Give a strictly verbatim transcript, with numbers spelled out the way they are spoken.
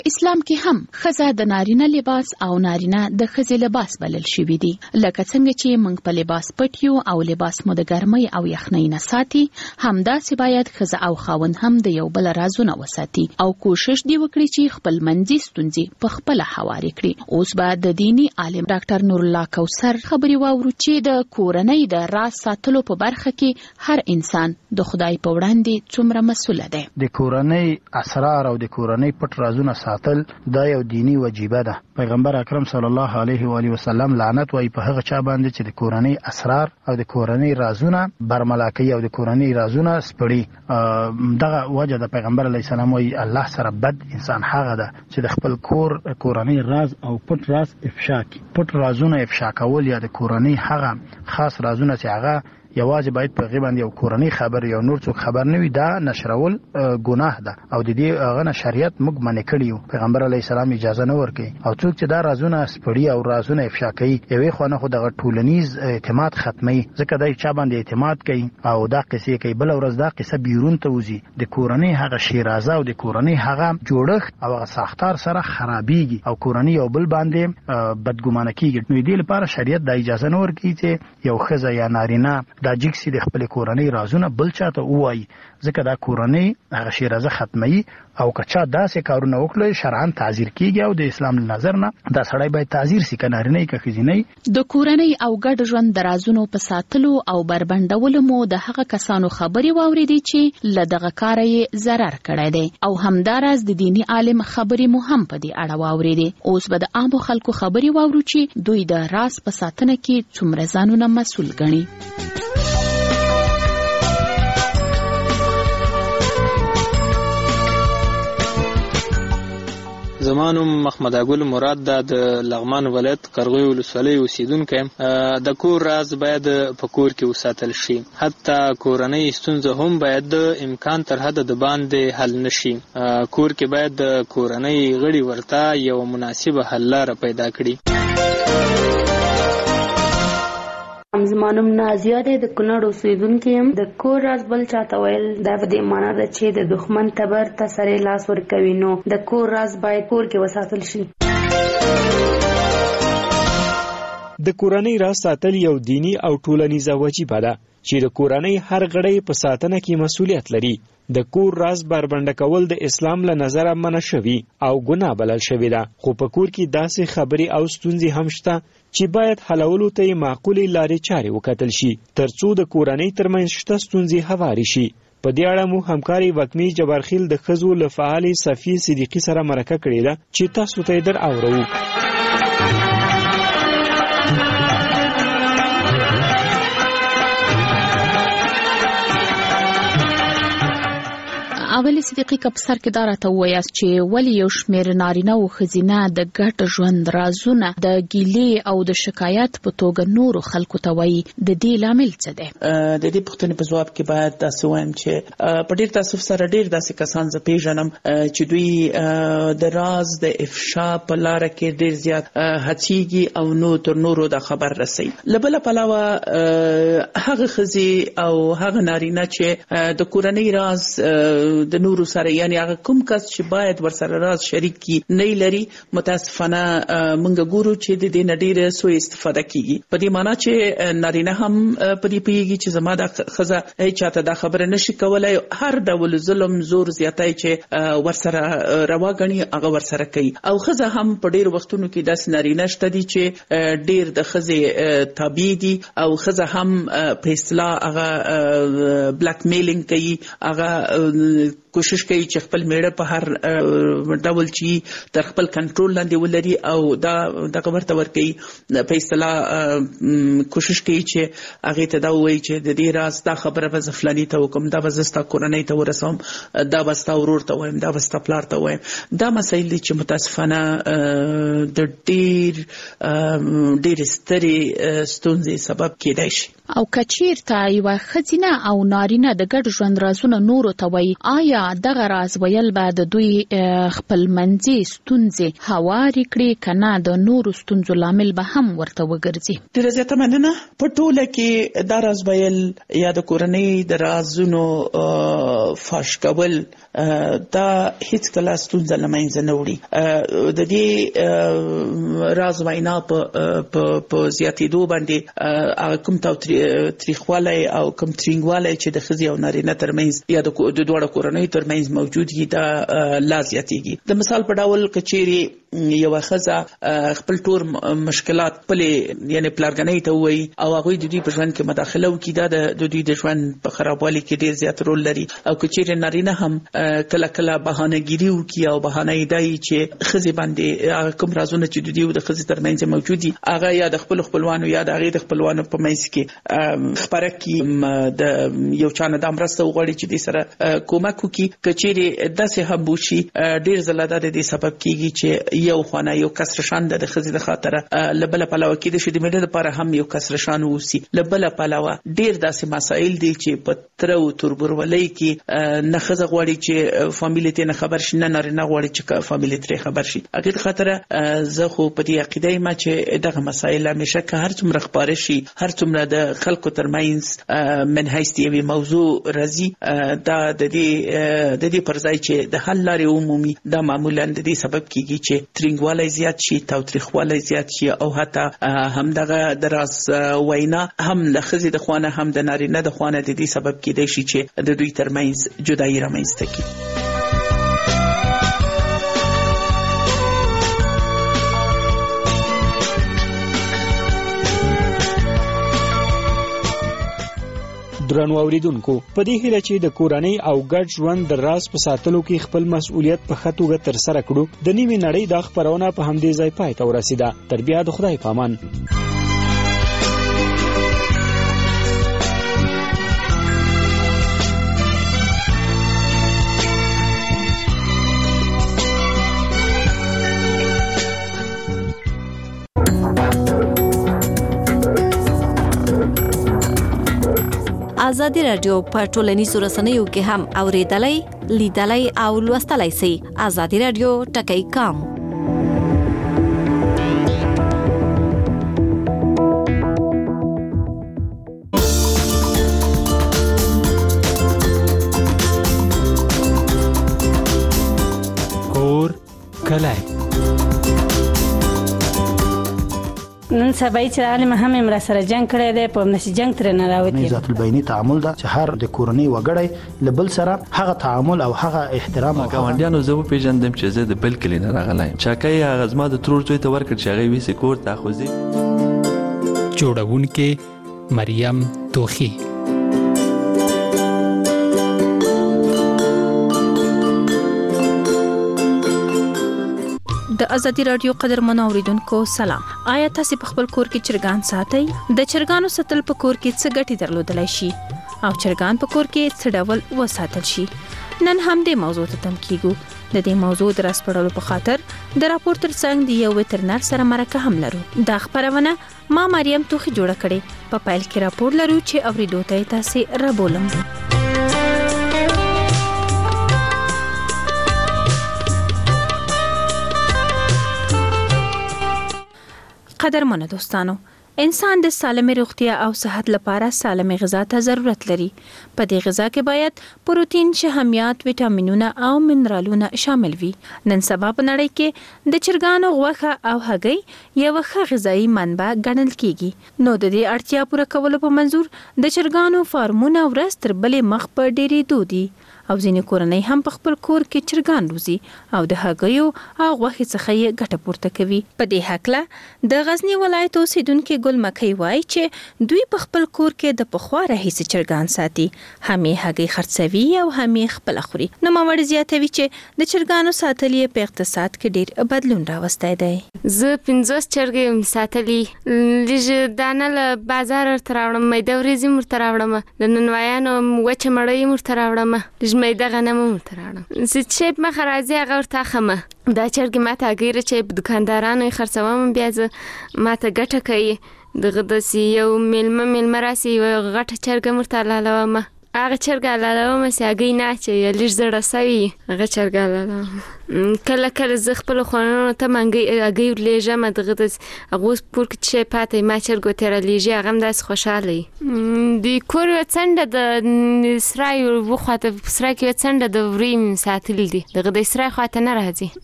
اسلام کې هم ښځه د نارینه لباس او نارینه د ښځې لباس بلل شوي دي. لکه څنګه چې موږ په لباس پټ یو او لباس مو د ګرمۍ او یخنۍ نه ساتي، همداسې باید ښځه او خاوند هم د یو بل رازونه وساتي او کوشش دی وکړي چې خپل منځي ستونزې په خپله هوارې کړي. اوس به د دیني عالم ډاکټر نور الله کوثر خبرې واورو چې د کورنۍ د راز ساتلو په برخه کې هر انسان د خدای په وړاندې څومره مسؤل دی. د کورنۍ اسرار او د کورنۍ پټ رازونه ساتل دا یو دینی وجیبه ده. پیغمبر اکرم صلی الله علیه و آله وسلم لعنت وایي په هغه چا باندې چې د کورنۍ اسرار او د کورنۍ رازونه برملا کوي او د کورنۍ رازونه سپړي. دغه وجه د پیغمبر علیه السلام وایي الله سره بد انسان هغه ده چې د خپل کور کورنۍ راز او پټ راز افشا کوي. پټ رازونه افشا کول یا د کورنۍ هغه خاص رازونه چې هغه یوازې باید په غیبت یو کورنۍ خبر یا نور څوک خبر نه وي، دا نشرول ګناه ده او د دې هغه نه شریعت موږ منع کړی. پیغمبر علیه السلام اجازه نه ورکړي او څوک چې دا رازونه سپړي او رازونه افشا کوي یوې خو نه خو دغه ټولنیز اعتماد ختمي، ځکه دا چا باندې اعتماد کوي او دا قصې کوي بل ورځ دا قصه بیرون ته وځي، د کورنۍ هغه شیرازه او د کورنۍ هغه جوړښت او هغه ساختار سره خرابېږي او کورنۍ یو بل باندې بدګمانه کیږي. نو دې لپاره شریعت دا اجازه نه ورکړي چې یو ښځه یا نارینه دا جکسي د خپل کورنۍ رازونه بل چاته وایي، ځکه دا کورنۍ هغه شیرازه ختمي او کچا داسې کارونه وکړي شرعاً تعزیر کیږي او د اسلام نظر نه دا سړی باید تعزیر سي، که نارینه که ښځینه. د کورنۍ او ګډ ژوند د رازونو په ساتلو او بربنډولو مو د هغه کسانو خبرې واورېدې چې له دغه کاره یې ضرر کړی دی او همداراز د دیني عالم خبرې مو هم په دې اړه واورېدې. اوس به د عامو خلکو خبرې واورو چې دوی د راز په ساتنه کې څومره ځانونه مسؤل ګڼي. زمانم محمد اګل مراد د لغمان ولایت قرغوی ولسوالۍ اوسیدونکی. د کور راز باید په کور کې وساتل شي، حتی کورنۍ ستونزه هم باید د امکان تر حده د باندې حل نشي. کور کې باید د کورنۍ غړي ورته یو مناسبه حل لاره پیدا کړي. زمانم نازیه ده د کونړ اوسیدونکی یم. د کور راز بل چاته ویل دا په دې معنا ده چې د دښمن تبر ته سره لاس ورکوي، نو د کور راز باید کور کې وساتل شي. د کورنۍ راز ساتل یو دینی او ټولنیزه وجیبه ده چې د کورنۍ هر غړی په ساتنه کې مسؤلیت لري. د کور راز بربنډه کول د اسلام له نظره منع شوی او ګناه بلل شوی ده، خو په کور کې داسې خبرې او ستونزې هم شته چې باید حلولو ته یې معقولې لارې چارې وکتل شي ترڅو د کورنۍ ترمنځ شته ستونزې هوارې شي. په دې اړه مو همکاري وکمي جبارخیل د ښځو له فعالې صفیې صدیقي سره مرکه کړې ده چې تاسو ته یې در اورو. اولي صدیقي که په سر کې دا راته ووایاست چې ولې یو شمېر نارینه او ښځینه د ګډ ژوند رازونه د ګیلې او د شکایت په توګه نورو خلکو ته وایي، د دې لامل څه دی؟ د دې پوښتنې په ځواب کې باید داسې وایم چې په ډېر تاسف سره ډېر داسې کسان زه پیژنم چې دوی د راز د افشا په لاره کې ډېر زیات هڅېږي او نو تر نورو دا خبر رسوي. له بله پلوه هغه ښځې او هغه نارینه چې د کورنۍ راز د نورو سره یعنی هغه کوم کس چې باید ورسره راز شریک کی نه لري، متاسفانه موږ ګورو چې د دې نډیره سوء استفاده کیږي. په دې معنی چې نارینه هم په دې پیږي چې زما د ښځه هیڅ چاته دا خبره نشي کولای، هر ډول ظلم زور زیاتای چې ورسره روا غني هغه ورسره کوي. او ښځه هم په ډېر وختونو کې داس نارینه شته دي چې ډېر د ښځې تابع دي او ښځه هم په اصطلاح هغه بلیک میلینګ کوي، هغه کوشش کوي چې خپل میړه په هر ډول چې تر خپل کنټرول لاندې ولري او دا دغه ورته ورکوي. په اصطلاح کوشش کوي چې هغې ته دا ووایي چې د دې راز دا خبره به زه فلاني ته وکړم، دا به زه ستا کورنۍ ته ورسوم، دا به ستا ورور ته وایم، دا به ستا پلار ته وایم. دا مسایل دي چې متاسفانه د ډېر ډېرې سترې ستونزې سبب کېدای شي. او کچیرته یو خزینه او نارینه د ګډ ژوند رازونه نورو ته وایي، آیا دغه راز ویل به د دوی خپل منځي ستونزې هوارې کړي کنه د نورو ستونزو لامل به هم ورته وګرځي؟ ډیره زیاته مننه. په ټوله کې دا راز ویل یا د کورنۍ د رازونو فاش کول دا هیڅ کله ستونزه له منځه نه وړي. د دې راز وینا په په زیاتېدو باندې کوم تاوتریخوالی او کوم ترینګوالی چې د ښځې او نارینه ترمنځ یا د دواړو کورنیو ترمنځ موجود وي دا لا زیاتېږي. د مثال په ډول که چیرې یوه ښځه خپل ټول مشکلات خپلې یعنې پلارګنۍ ته ووایي او هغوی د دوی په ژوند کې مداخله وکړي، دا د دوی د ژوند په خرابوالي کې ډېر زیات رول لري. او که چیرې نارینه هم کله کله بهانهګیري وکړي او بهانه یې دا وي چې ښځې باندې هغه کوم رازونه چې د دوی او د ښځې ترمنځ موجود دي هغه یا د خپلو خپلوانو یا د هغې د خپلوانو په منځ کې خپره کړي، د یو چا نه دا مرسته وغواړي چې دې سره کومک وکړي. که چیرې داسې هم وشي ډېر ځله دا د دې سبب کېږي چې یو خانه یو کسر شان د ښځې د خاطره له بله پلوه کېدای شي د مېړه لپاره هم یو کسر شان اوسي. له بله پلوه ډېر داسې مسایل دي چې په تره او تربورولۍ کې نه ښځه غواړي چې فامیل ترې نه خبر شي، نه نارینه غواړي چې فامیل ترې خبر شي. هغې د خاطره زه خو په دې عقیده یم چې دغه مسایل همیشه که هر څومره خپاره شي، هر څومره د خلکو ترمنځ من حیث د یوې موضوع راځي، دا د دې د دې پر ځای چې د حل لارې ومومي دا معمولا د دې سبب کېږي چې ترینګوالی زیات شي، تاوتریخوالی زیات شي او حتی همدغه د راز وینا هم له ښځې د خوا نه هم د نارینه د خوا نه د دې سبب کېدای شي چې د دوی ترمنځ جدایي رامنځته کړي. درنو اوریدونکو، په دې هیله چې د کورنۍ او ګډ ژوند د راز په ساتلو کې خپل مسؤلیت په ښه توګه ترسره کړو، د نیمې نړۍ دا خپرونه په همدې ځای پای ته ورسېده. تر بیا د خدای په امان. ازادي رادیو په ټولنیزو رسنیو کې هم اوریدلای، لیدلای او لوستلای شئ. ازادي رادیو ټکی کام. کور کلای نن سبا چې عالم هم امر سره جنگ کړی دی، په نشي جنگ تر نه راوتی. ذات البینی تعامل دا چې هر د کورنۍ وګړی لبل سره هغه تعامل او هغه احترام او ګاونډیانو زه پیژندم چې زه د بل کلی نه راغلایم. چاکای هغه زما د ترور زوی ته ورکړ چې هغه ویسې کور ته خوځي. جوړونکې مریم توخی. د ازادي رادیو قدرمنو اوریدونکو سلام. آیا تاسو په خپل کور کې چرګان ساتئ؟ د چرګانو ساتل په کور کې څه ګټې درلودلای شي او چرګان په کور کې څه ډول وساتل شي؟ نن هم دې موضوع ته تم کیږو. د دې موضوع د راسپړلو په خاطر د راپور ترڅنګ د یو وترنر سره مرکه هم لرو. دا خبرونه ما مریم توخی جوړه کړې. په پایل کې راپور لرو چې اوریدو ته تاسو را بولم. قدرمنو دوستانو، انسان د سالمه روغتیا او صحت لپاره سالمه غذا ته ضرورت لري. په دې غذا کې باید پروتین، شحمیات، وټامینونه او منرالونه شامل وي. نن سبا په نړۍ کې د چرګانو غوښه او هګۍ یو ښه غذایی منبع ګڼل کیږي. نو د دې اړتیا پوره کولو په منظور د چرګانو فارمونه ورځ تر بلې مخ په ډېرې دودي او ځینې کورنۍ هم په خپل کور کې چرګان روزي او د هګیو او غوښې څخه یې ګټه پورته کوي. په دې هکله د غزنی ولایت اوسیدونکو ګل مکۍ وایي چې دوی په خپل کور کې د پخوا راهیسې چرګان ساتي، هم یې هګۍ خرڅوي او هم یې خپل خوري. نو مامړ زیاتوي چې د چرګانو ساتل یې په اقتصاد کې ډیر بدلون راوستی دی. زه پنځوس چرګې ساتلي، لږ دانه له بازار ورته راوړم، میده وریځې ورته راوړم، د ننوایانو وچه مړۍ ورته راوړم، لږ میده غنم ورته راوړم. زه چې په مخه راځي هغه ورته اخمه. دا چرګې ماته هګۍ چې په دکاندارانو یې خرڅوم، بیا زه ماته ګټه کوي. دغه داسې یو میلمه میلمه راسي یوه غټه چرګه مرته حلالومه هغه چرګه حلالومه چې هګۍ نه اچوي لږ زړه سوي هغه چرګه حلالومه کله کله زه خپلو خوانانو ته هګۍ ورلېږم دغه داسې هغه اوس کور کې چې شی پاته ما چرګ ورته رالیږي هغه هم داسې خوشحاله وي د کور یوه څنډه د سرای وخواته په سرای کې یوه څنډه د وریو ساتلي دي دغه د سرای خواته نه راځي